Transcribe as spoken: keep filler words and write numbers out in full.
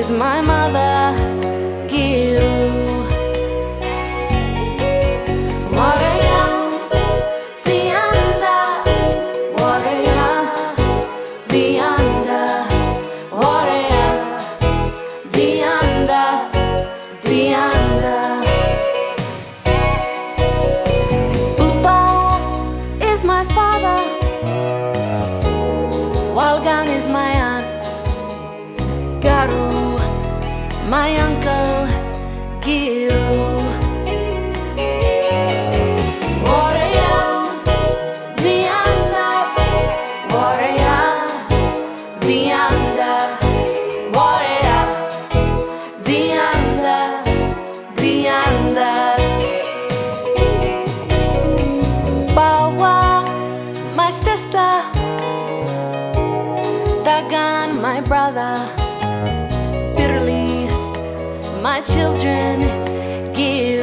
is my mother, Giru. Warrior, Vianda, warrior, Vianda, warrior, Vianda, Vianda. Pupa is my father, Walgan is my aunt, Garu, my uncle, Giru. Warrior, Vianda, warrior, Vianda, warrior, Vianda, Vianda. Bawa, my sister, Dagan, my brother, Bitterly, my children, give.